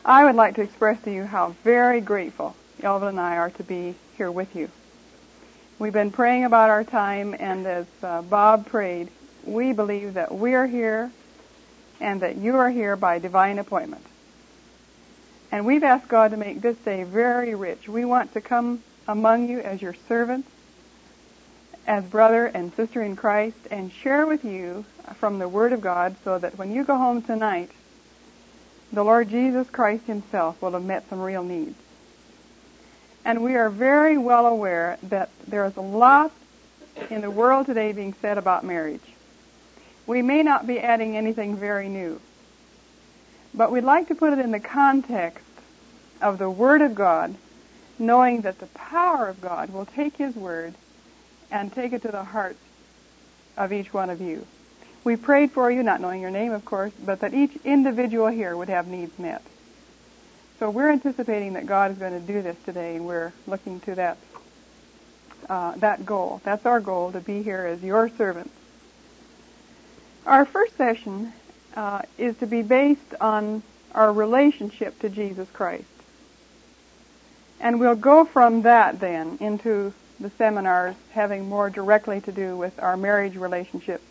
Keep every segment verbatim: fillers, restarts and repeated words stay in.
I would like to express to you how very grateful Elvin and I are to be here with you. We've been praying about our time, and as uh, Bob prayed, we believe that we are here and that you are here by divine appointment. And we've asked God to make this day very rich. We want to come among you as your servants, as brother and sister in Christ, and share with you from the Word of God so that when you go home tonight, the Lord Jesus Christ himself will have met some real needs. And we are very well aware that there is a lot in the world today being said about marriage. We may not be adding anything very new, but we'd like to put it in the context of the Word of God, knowing that the power of God will take His Word and take it to the hearts of each one of you. We prayed for you, not knowing your name, of course, but that each individual here would have needs met. So we're anticipating that God is going to do this today, and we're looking to that uh, that goal. That's our goal, to be here as your servants. Our first session uh, is to be based on our relationship to Jesus Christ. And we'll go from that then into the seminars having more directly to do with our marriage relationship.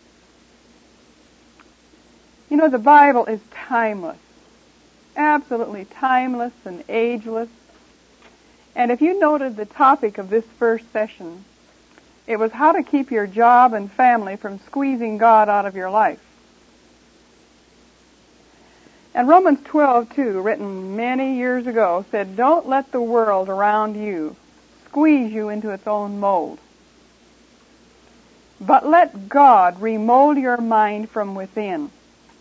You know, the Bible is timeless, absolutely timeless and ageless. And if you noted the topic of this first session, it was how to keep your job and family from squeezing God out of your life. And Romans twelve two, written many years ago, said, "Don't let the world around you squeeze you into its own mold, but let God remold your mind from within,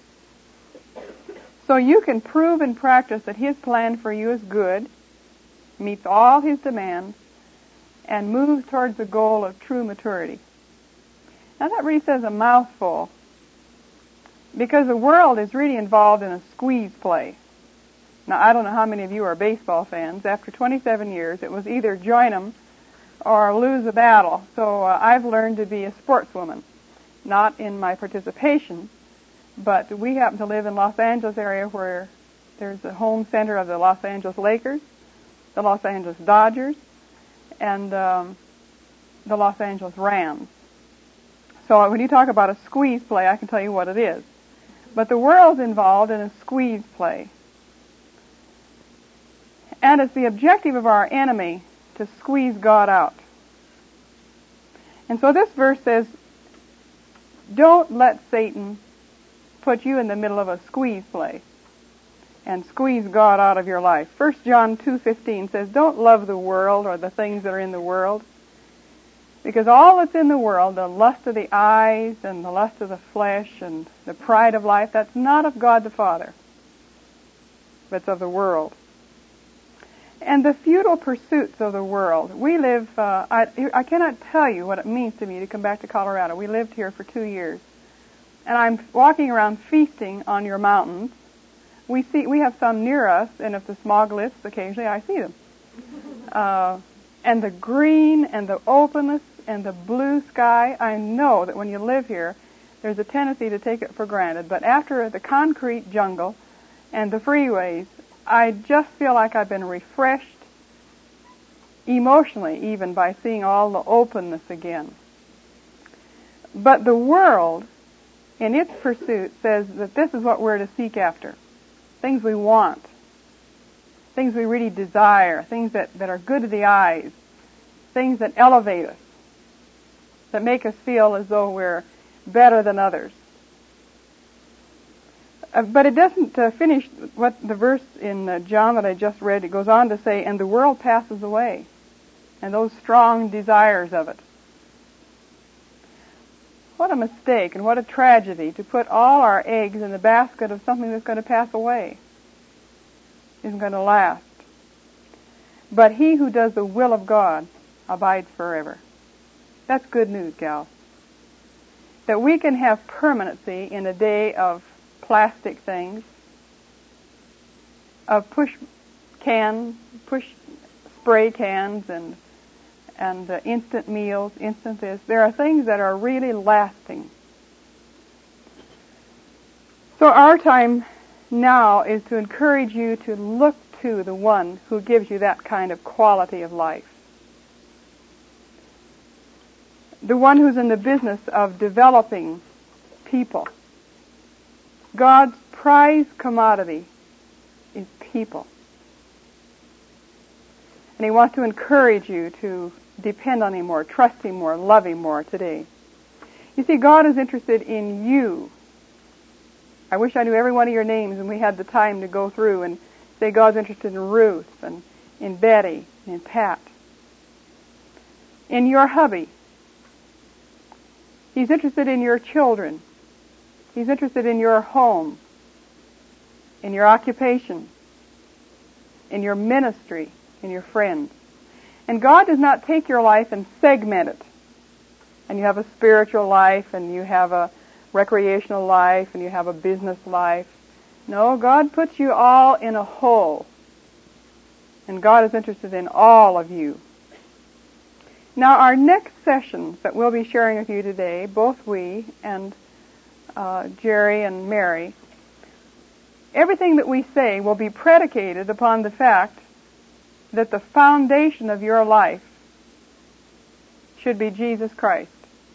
so you can prove and practice that His plan for you is good, meets all His demands, and moves towards the goal of true maturity." Now that really says a mouthful, because the world is really involved in a squeeze play. Now, I don't know how many of you are baseball fans. After twenty-seven years, it was either join them or lose the battle. So uh, I've learned to be a sportswoman, not in my participation, but we happen to live in Los Angeles area where there's the home center of the Los Angeles Lakers, the Los Angeles Dodgers, and um, the Los Angeles Rams. So when you talk about a squeeze play, I can tell you what it is. But the world's involved in a squeeze play. And it's the objective of our enemy to squeeze God out. And so this verse says, don't let Satan put you in the middle of a squeeze play and squeeze God out of your life. First John two fifteen says, don't love the world or the things that are in the world, because all that's in the world, the lust of the eyes and the lust of the flesh and the pride of life, that's not of God the Father, but it's of the world. And the futile pursuits of the world. We live, uh, I, I cannot tell you what it means to me to come back to Colorado. We lived here for two years. And I'm walking around feasting on your mountains. We see, we have some near us, and if the smog lifts, occasionally I see them. Uh, and the green and the openness and the blue sky, I know that when you live here, there's a tendency to take it for granted. But after the concrete jungle and the freeways, I just feel like I've been refreshed emotionally, even by seeing all the openness again. But the world, in its pursuit, says that this is what we're to seek after. Things we want. Things we really desire. Things that, that are good to the eyes. Things that elevate us. That make us feel as though we're better than others. Uh, but it doesn't uh, finish what the verse in uh, John that I just read. It goes on to say, and the world passes away, and those strong desires of it. What a mistake and what a tragedy to put all our eggs in the basket of something that's going to pass away, isn't going to last. But he who does the will of God abides forever. That's good news, gal. That we can have permanency in a day of plastic things, of push can, push spray cans and and uh, instant meals, instant this. There are things that are really lasting. So our time now is to encourage you to look to the one who gives you that kind of quality of life. The one who's in the business of developing people. God's prized commodity is people. And He wants to encourage you to depend on Him more, trust Him more, love Him more today. You see, God is interested in you. I wish I knew every one of your names and we had the time to go through and say God's interested in Ruth and in Betty and in Pat. In your hubby. He's interested in your children. He's interested in your home, in your occupation, in your ministry, in your friends. And God does not take your life and segment it. And you have a spiritual life, and you have a recreational life, and you have a business life. No, God puts you all in a whole. And God is interested in all of you. Now, our next sessions that we'll be sharing with you today, both we and uh, Jerry and Mary, everything that we say will be predicated upon the fact that the foundation of your life should be Jesus Christ.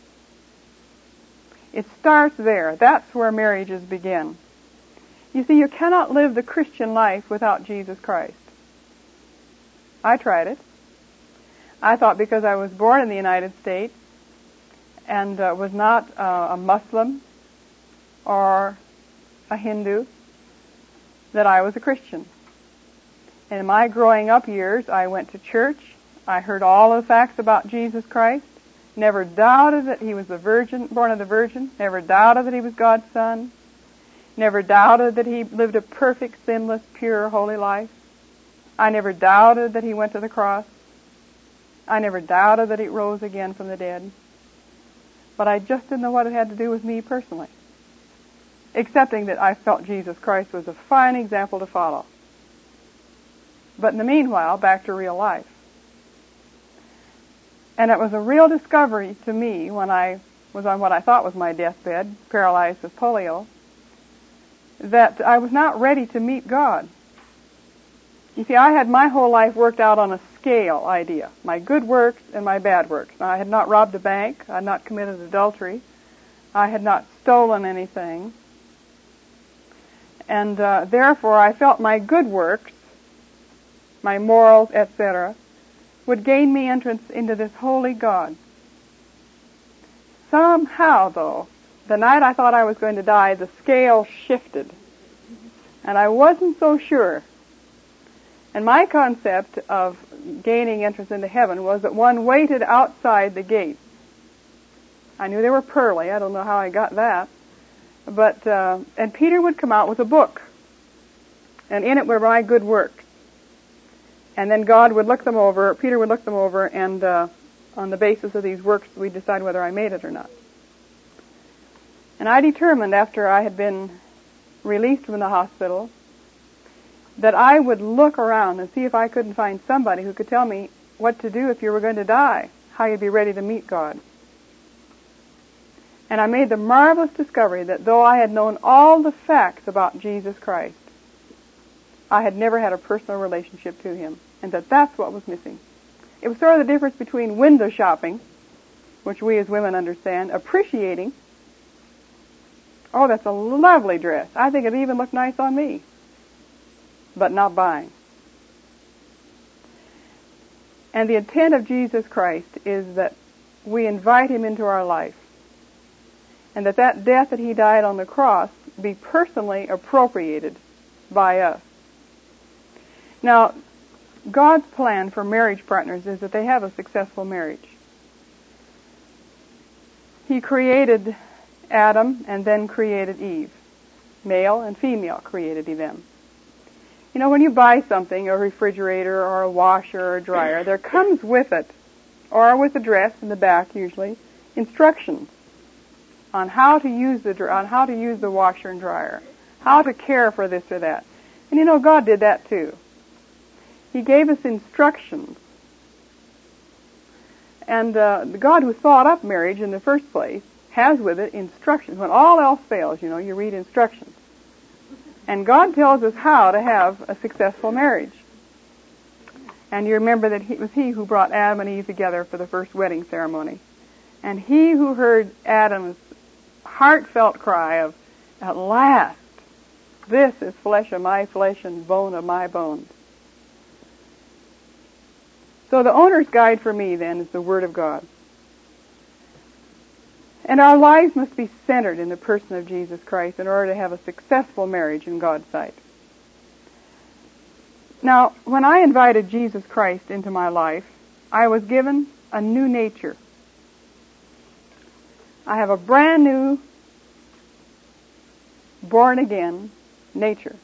It starts there. That's where marriages begin. You see, you cannot live the Christian life without Jesus Christ. I tried it. I thought because I was born in the United States and uh, was not uh, a Muslim or a Hindu that I was a Christian. And in my growing up years, I went to church. I heard all the facts about Jesus Christ. Never doubted that He was the Virgin, born of the Virgin. Never doubted that He was God's Son. Never doubted that He lived a perfect, sinless, pure, holy life. I never doubted that He went to the cross. I never doubted that He rose again from the dead. But I just didn't know what it had to do with me personally, excepting that I felt Jesus Christ was a fine example to follow. But in the meanwhile, back to real life. And it was a real discovery to me when I was on what I thought was my deathbed, paralyzed with polio, that I was not ready to meet God. You see, I had my whole life worked out on a scale idea, my good works and my bad works. Now, I had not robbed a bank, I had not committed adultery, I had not stolen anything, and uh, therefore I felt my good works, my morals, et cetera, would gain me entrance into this holy God. Somehow, though, the night I thought I was going to die, the scale shifted, and I wasn't so sure. And my concept of gaining entrance into heaven was that one waited outside the gate. I knew they were pearly. I don't know how I got that. But, uh, and Peter would come out with a book. And in it were my good works. And then God would look them over, Peter would look them over, and uh, on the basis of these works, we'd decide whether I made it or not. And I determined after I had been released from the hospital that I would look around and see if I couldn't find somebody who could tell me what to do if you were going to die, how you'd be ready to meet God. And I made the marvelous discovery that though I had known all the facts about Jesus Christ, I had never had a personal relationship to Him, and that that's what was missing. It was sort of the difference between window shopping, which we as women understand, appreciating, oh, that's a lovely dress. I think it even looked nice on me. But not buying. And the intent of Jesus Christ is that we invite Him into our life, and that that death that He died on the cross be personally appropriated by us. Now, God's plan for marriage partners is that they have a successful marriage. He created Adam and then created Eve. Male and female created He them. You know, when you buy something, a refrigerator or a washer or a dryer, there comes with it, or with the dress in the back usually, instructions on how to use the on how to use the washer and dryer, how to care for this or that. And you know, God did that too. He gave us instructions. And uh, the God who thought up marriage in the first place has with it instructions. When all else fails, you know, you read instructions. And God tells us how to have a successful marriage. And you remember that it was He who brought Adam and Eve together for the first wedding ceremony. And He who heard Adam's heartfelt cry of, "At last, this is flesh of my flesh and bone of my bones." So the owner's guide for me, then, is the Word of God. And our lives must be centered in the person of Jesus Christ in order to have a successful marriage in God's sight. Now, when I invited Jesus Christ into my life, I was given a new nature. I have a brand new, born-again nature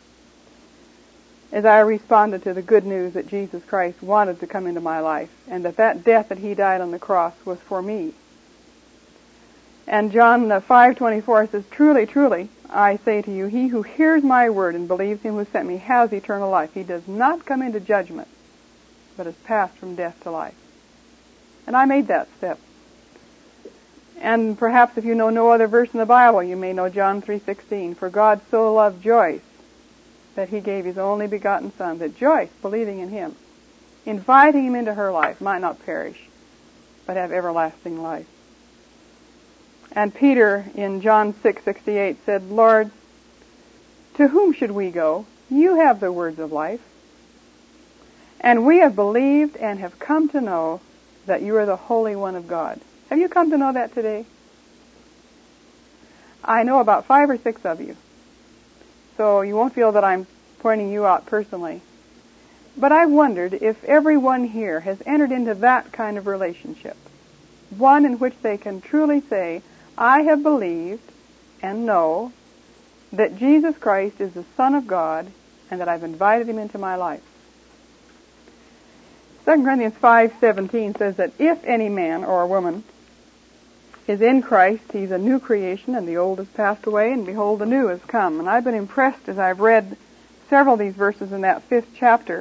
as I responded to the good news that Jesus Christ wanted to come into my life and that that death that He died on the cross was for me. And John five twenty-four says, "Truly, truly, I say to you, he who hears my word and believes Him who sent me has eternal life. He does not come into judgment, but has passed from death to life." And I made that step. And perhaps if you know no other verse in the Bible, you may know John three sixteen. "For God so loved Joyce that He gave His only begotten Son, that Joyce, believing in Him, inviting Him into her life, might not perish, but have everlasting life." And Peter in John six sixty-eight said, "Lord, to whom should we go? You have the words of life. And we have believed and have come to know that you are the Holy One of God." Have you come to know that today? I know about five or six of you. So you won't feel that I'm pointing you out personally. But I've wondered if everyone here has entered into that kind of relationship. One in which they can truly say, "I have believed and know that Jesus Christ is the Son of God and that I've invited Him into my life." Second Corinthians five seventeen says that if any man or woman is in Christ, he's a new creation, and the old has passed away, and behold, the new has come. And I've been impressed as I've read several of these verses in that fifth chapter,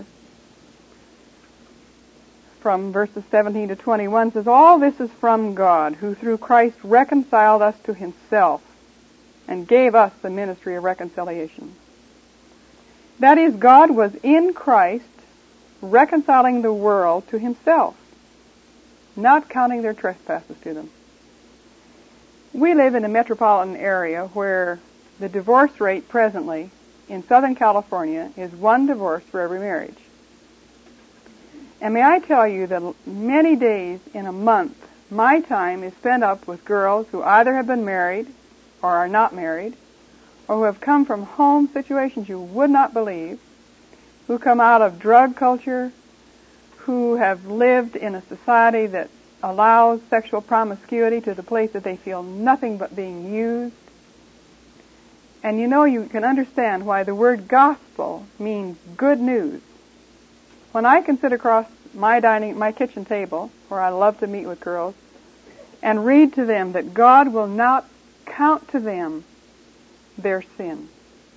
from verses seventeen to twenty-one, says, "All this is from God, who through Christ reconciled us to Himself and gave us the ministry of reconciliation." That is, God was in Christ reconciling the world to Himself, not counting their trespasses to them. We live in a metropolitan area where the divorce rate presently in Southern California is one divorce for every marriage. And may I tell you that many days in a month, my time is spent up with girls who either have been married or are not married, or who have come from home situations you would not believe, who come out of drug culture, who have lived in a society that allows sexual promiscuity to the place that they feel nothing but being used. And you know, you can understand why the word gospel means good news. When I can sit across my dining, my kitchen table, where I love to meet with girls, and read to them that God will not count to them their sin.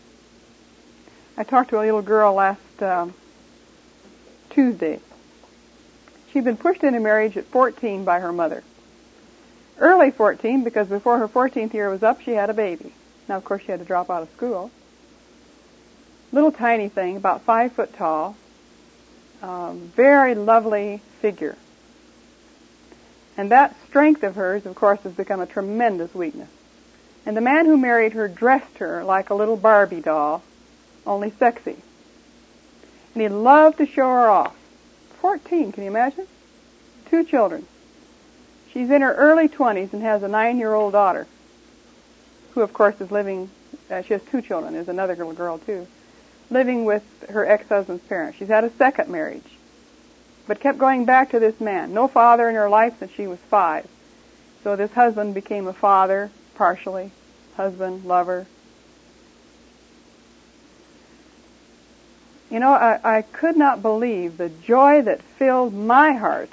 I talked to a little girl last um, Tuesday. She'd been pushed into marriage at fourteen by her mother. Early fourteen, because before her fourteenth year was up, she had a baby. Now, of course, she had to drop out of school. Little tiny thing, about five foot tall, um, very lovely figure. And that strength of hers, of course, has become a tremendous weakness. And the man who married her dressed her like a little Barbie doll, only sexy. And he loved to show her off. Fourteen, can you imagine? Two children. She's in her early twenties and has a nine-year-old daughter, who, of course, is living, uh, she has two children, there's another little girl, too, living with her ex-husband's parents. She's had a second marriage, but kept going back to this man. No father in her life since she was five. So this husband became a father, partially, husband, lover. You know, I, I could not believe the joy that filled my heart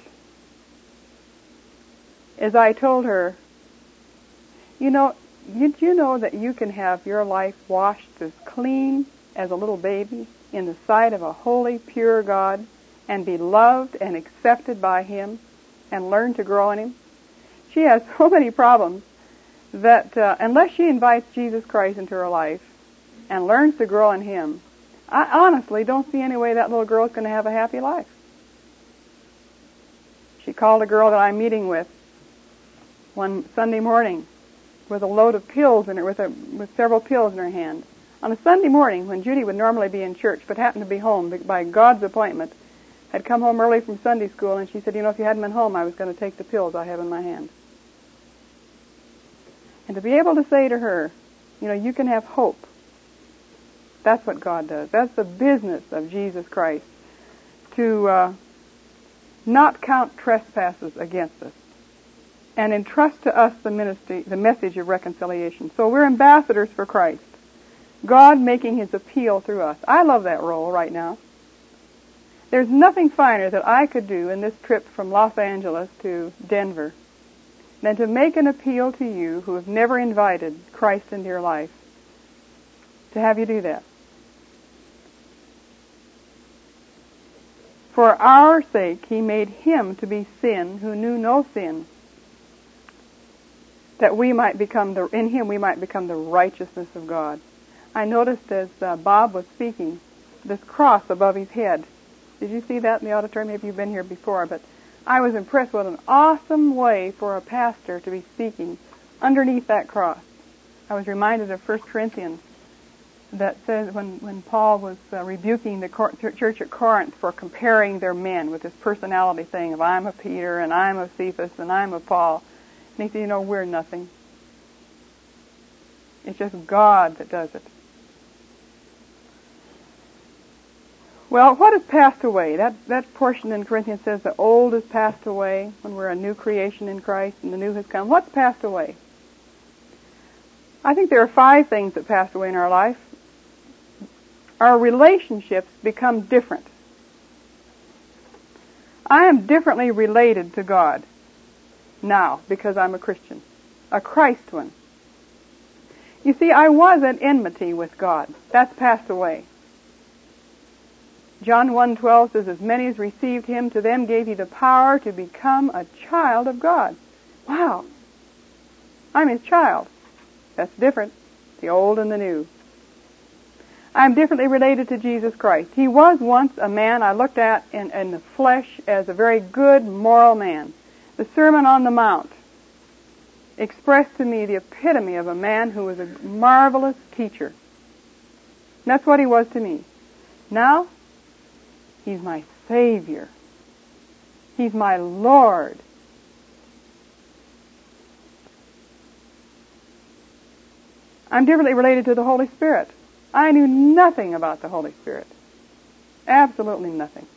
as I told her, you know, did you know that you can have your life washed as clean as a little baby in the sight of a holy, pure God and be loved and accepted by Him and learn to grow in Him? She has so many problems that uh, unless she invites Jesus Christ into her life, and learns to grow in Him, I honestly don't see any way that little girl is going to have a happy life. She called a girl that I'm meeting with one Sunday morning with a load of pills in her, with, a, with several pills in her hand. On a Sunday morning when Judy would normally be in church but happened to be home by God's appointment, had come home early from Sunday school, and she said, you know, if you hadn't been home, I was going to take the pills I have in my hand. And to be able to say to her, you know, you can have hope. That's what God does. That's the business of Jesus Christ, to uh, not count trespasses against us and entrust to us the ministry, the message of reconciliation. So we're ambassadors for Christ. God making His appeal through us. I love that role right now. There's nothing finer that I could do in this trip from Los Angeles to Denver than to make an appeal to you who have never invited Christ into your life, to have you do that. For our sake He made Him to be sin who knew no sin, that we might become the, in Him we might become the righteousness of God. I noticed as uh, Bob was speaking, this cross above his head. Did you see that in the auditorium? Maybe you've been here before, but I was impressed with an awesome way for a pastor to be speaking underneath that cross. I was reminded of First Corinthians that says when, when Paul was uh, rebuking the cor- church at Corinth for comparing their men with this personality thing of I'm of Peter and I'm of Cephas and I'm of Paul. And he said, you know, we're nothing. It's just God that does it. Well, what has passed away? That that portion in Corinthians says the old has passed away when we're a new creation in Christ and the new has come. What's passed away? I think there are five things that passed away in our life. Our relationships become different. I am differently related to God now because I'm a Christian, a Christ one. You see, I was at enmity with God. That's passed away. John one twelve says, as many as received Him, to them gave He the power to become a child of God. Wow. I'm His child. That's different. The old and the new. I'm differently related to Jesus Christ. He was once a man I looked at in, in the flesh as a very good moral man. The Sermon on the Mount expressed to me the epitome of a man who was a marvelous teacher. And that's what he was to me. Now, He's my Savior. He's my Lord. I'm differently related to the Holy Spirit. I knew nothing about the Holy Spirit. Absolutely nothing.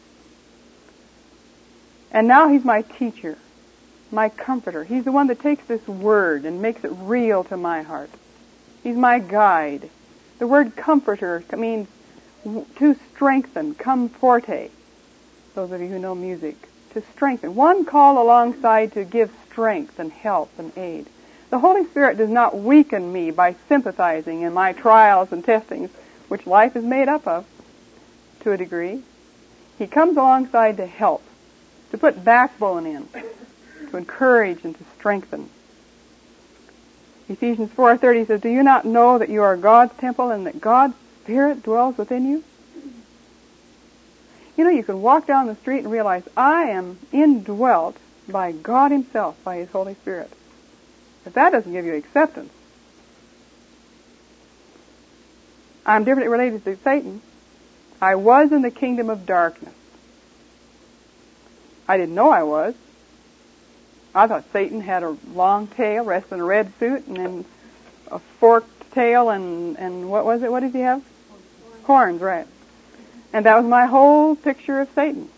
And now He's my teacher, my comforter. He's the one that takes this word and makes it real to my heart. He's my guide. The word comforter means to strengthen, cum forte. Those of you who know music, to strengthen. One called alongside to give strength and help and aid. The Holy Spirit does not weaken me by sympathizing in my trials and testings, which life is made up of, to a degree. He comes alongside to help, to put backbone in, to encourage and to strengthen. Ephesians four thirty says, do you not know that you are God's temple and that God's Spirit dwells within you? You know, you can walk down the street and realize I am indwelt by God Himself, by His Holy Spirit. If that doesn't give you acceptance. I'm differently related to Satan. I was in the kingdom of darkness. I didn't know I was. I thought Satan had a long tail, rested in a red suit, and then a forked tail, and, and what was it? What did he have? Horns, Horns right. And that was my whole picture of Satan.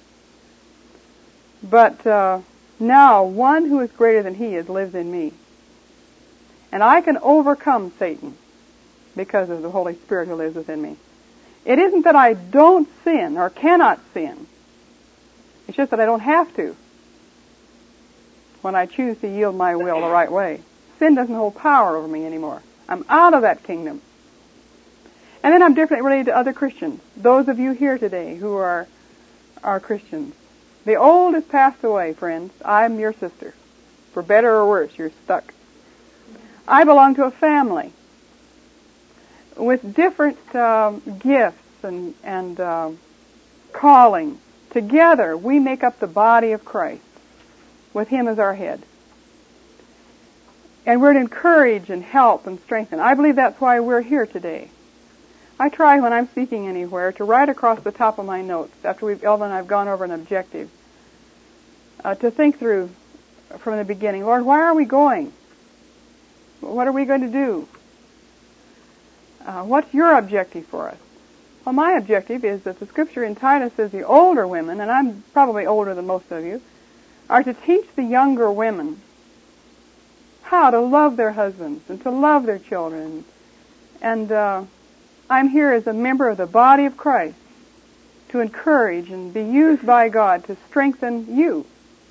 But uh, now, one who is greater than he is lives in me. And I can overcome Satan because of the Holy Spirit who lives within me. It isn't that I don't sin or cannot sin. It's just that I don't have to when I choose to yield my will the right way. Sin doesn't hold power over me anymore. I'm out of that kingdom. And then I'm differently related to other Christians. Those of you here today who are, are Christians. The old has passed away, friends. I'm your sister. For better or worse, you're stuck. I belong to a family. with different um, gifts and, and uh, callings. Together, we make up the body of Christ, with Him as our head. And we're to encourage and help and strengthen. I believe that's why we're here today. I try when I'm speaking anywhere to write across the top of my notes, after we've, Elva and I have gone over an objective, uh, to think through from the beginning, Lord, why are we going? What are we going to do? Uh, what's your objective for us? Well, my objective is that the scripture in Titus says the older women, and I'm probably older than most of you, are to teach the younger women how to love their husbands and to love their children. And uh, I'm here as a member of the body of Christ to encourage and be used by God to strengthen you.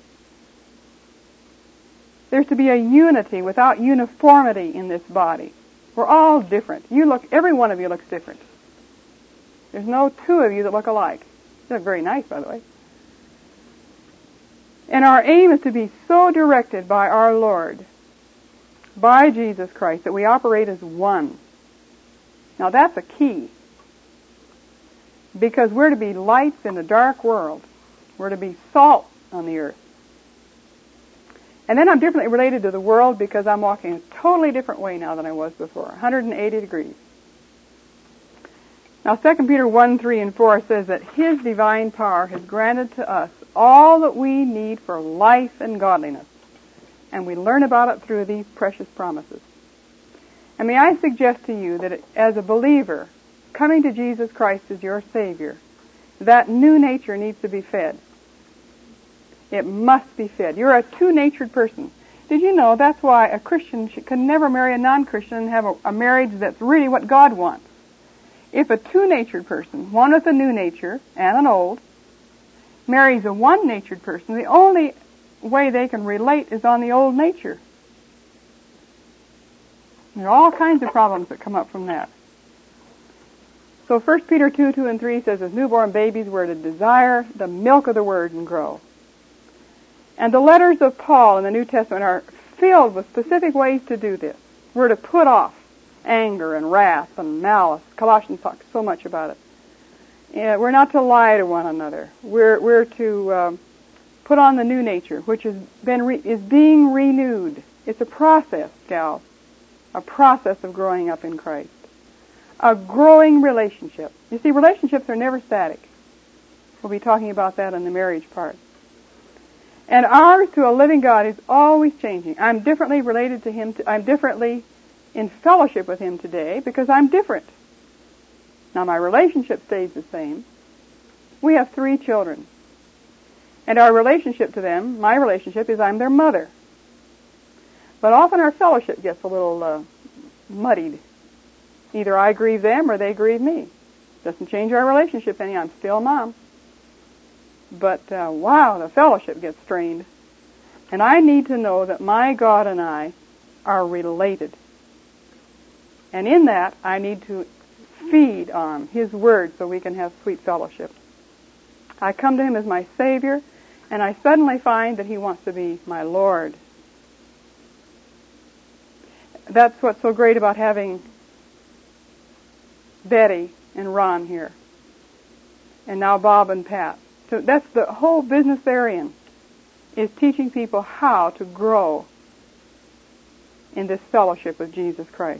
There's to be a unity without uniformity in this body. We're all different. You look, every one of you looks different. There's no two of you that look alike. You look very nice, by the way. And our aim is to be so directed by our Lord, by Jesus Christ, that we operate as one. Now that's a key. Because we're to be lights in a dark world. We're to be salt on the earth. And then I'm differently related to the world because I'm walking a totally different way now than I was before. one hundred eighty degrees. Now Second Peter one, three, and four says that His divine power has granted to us all that we need for life and godliness. And we learn about it through these precious promises. And may I suggest to you that as a believer, coming to Jesus Christ as your Savior, that new nature needs to be fed. It must be fed. You're a two-natured person. Did you know that's why a Christian should, can never marry a non-Christian and have a, a marriage that's really what God wants? If a two-natured person, one with a new nature and an old, marries a one-natured person, the only way they can relate is on the old nature. There are all kinds of problems that come up from that. So First Peter two, two and three says, as newborn babies we're to desire the milk of the Word and grow. And the letters of Paul in the New Testament are filled with specific ways to do this. We're to put off anger and wrath and malice. Colossians talks so much about it. Yeah, we're not to lie to one another. We're we're to um, put on the new nature, which has been re- is being renewed. It's a process, gal, a process of growing up in Christ, a growing relationship. You see, relationships are never static. We'll be talking about that in the marriage part. And ours to a living God is always changing. I'm differently related to Him. To, I'm differently in fellowship with Him today because I'm different. Now my relationship stays the same. We have three children. And our relationship to them, my relationship, is I'm their mother. But often our fellowship gets a little uh, muddied. Either I grieve them or they grieve me. Doesn't change our relationship any. I'm still mom. But, uh, wow, the fellowship gets strained. And I need to know that my God and I are related. And in that, I need to feed on His Word so we can have sweet fellowship. I come to Him as my Savior, and I suddenly find that He wants to be my Lord. That's what's so great about having Betty and Ron here. And now Bob and Pat. So that's the whole business they're in, is teaching people how to grow in this fellowship with Jesus Christ.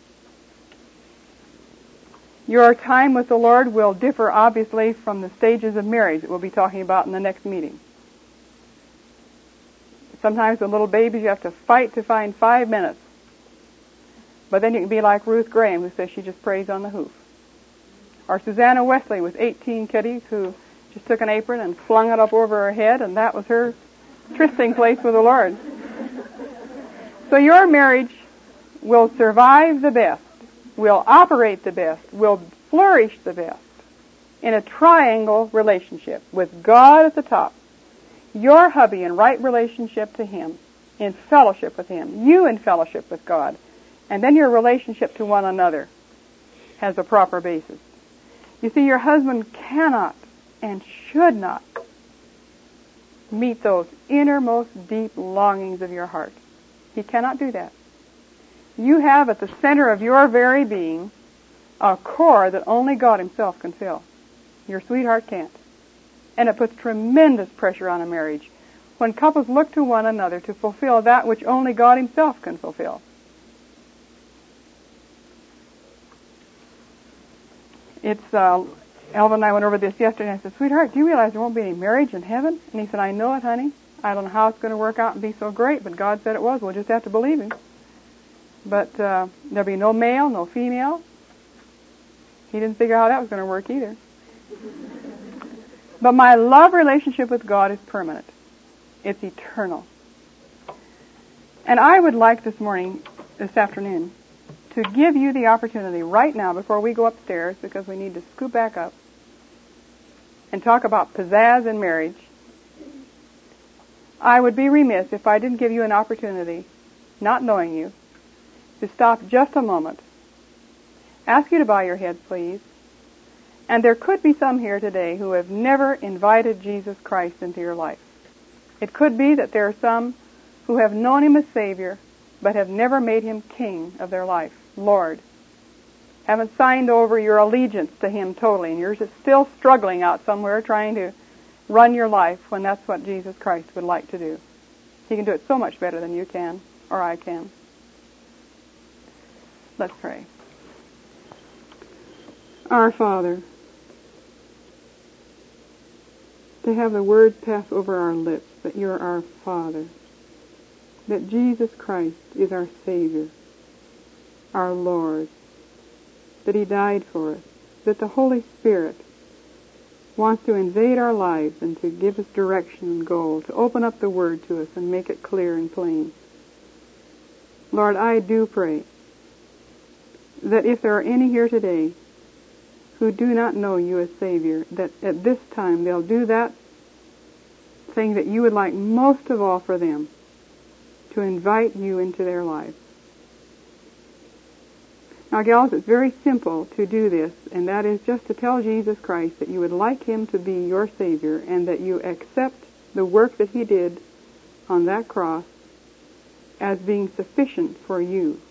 Your time with the Lord will differ, obviously, from the stages of marriage that we'll be talking about in the next meeting. Sometimes with little babies, you have to fight to find five minutes. But then you can be like Ruth Graham, who says she just prays on the hoof. Or Susanna Wesley with eighteen kiddies who just took an apron and flung it up over her head, and that was her trysting place with the Lord. So your marriage will survive the best, will operate the best, will flourish the best in a triangle relationship with God at the top, your hubby in right relationship to Him, in fellowship with Him, you in fellowship with God, and then your relationship to one another has a proper basis. You see, your husband cannot and should not meet those innermost deep longings of your heart. He cannot do that. You have at the center of your very being a core that only God himself can fill. Your sweetheart can't. And it puts tremendous pressure on a marriage when couples look to one another to fulfill that which only God himself can fulfill. It's, uh, Elvin and I went over this yesterday, and I said, sweetheart, do you realize there won't be any marriage in heaven? And he said, I know it, honey. I don't know how it's going to work out and be so great, but God said it was. We'll just have to believe him. But uh, there'll be no male, no female. He didn't figure out how that was going to work either. But my love relationship with God is permanent. It's eternal. And I would like this morning, this afternoon, to give you the opportunity right now before we go upstairs, because we need to scoot back up and talk about pizzazz in marriage. I would be remiss if I didn't give you an opportunity, not knowing you, to stop just a moment. Ask you to bow your heads, please. And there could be some here today who have never invited Jesus Christ into your life. It could be that there are some who have known him as Savior, but have never made him King of their life, Lord. Haven't signed over your allegiance to him totally, and you're just still struggling out somewhere trying to run your life when that's what Jesus Christ would like to do. He can do it so much better than you can, or I can. Let's pray. Our Father, to have the words pass over our lips that you're our Father, that Jesus Christ is our Savior, our Lord, that he died for us, that the Holy Spirit wants to invade our lives and to give us direction and goal, to open up the Word to us and make it clear and plain. Lord, I do pray that if there are any here today who do not know you as Savior, that at this time they'll do that thing that you would like most of all for them, to invite you into their lives. Now, gals, it's very simple to do this, and that is just to tell Jesus Christ that you would like him to be your Savior and that you accept the work that he did on that cross as being sufficient for you.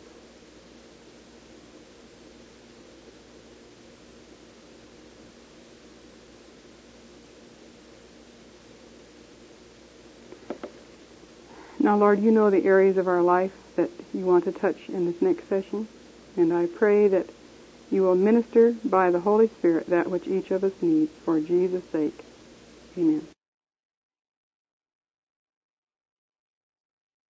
Now, Lord, you know the areas of our life that you want to touch in this next session, and I pray that you will minister by the Holy Spirit that which each of us needs for Jesus' sake. Amen.